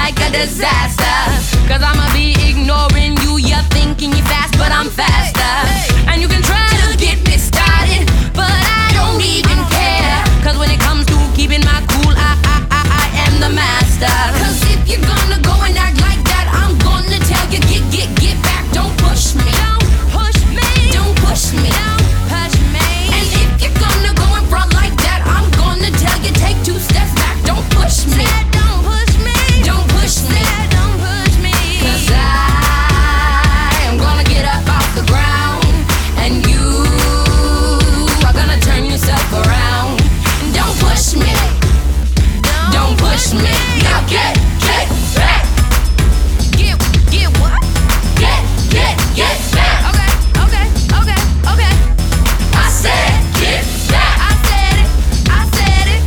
like a disaster. Cause I'ma be ignoring you. You're thinking you're fast, but I'm faster. And you can try to get me started, but I don't even care. Cause when it comes to keeping my cool, I am the master. Cause if you're gonna go and act like that, I'm gonna tell you, get back. Don't push me. Don't push me. Don't push me. Don't push me. And if you're gonna go in front like that, I'm gonna tell you, take 2 steps back. Don't push me. Don't push me. Don't push me. Don't push me. Cause I am gonna get up off the ground, and you are gonna turn yourself around. Don't push me. Don't push me. Now get back. Get what? Get back. Okay. I said get back. I said it.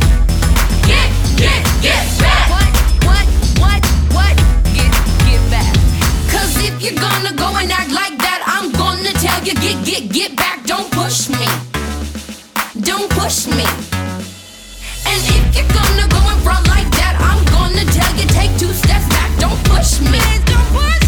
Get back. What? Get back. Cause if you're gonna go and act like that, I'm gonna tell you, get back. Don't push me. Don't push me. And if you're gonna go in front like that, I'm gonna tell you, take 2 steps back. Don't push me. Don't push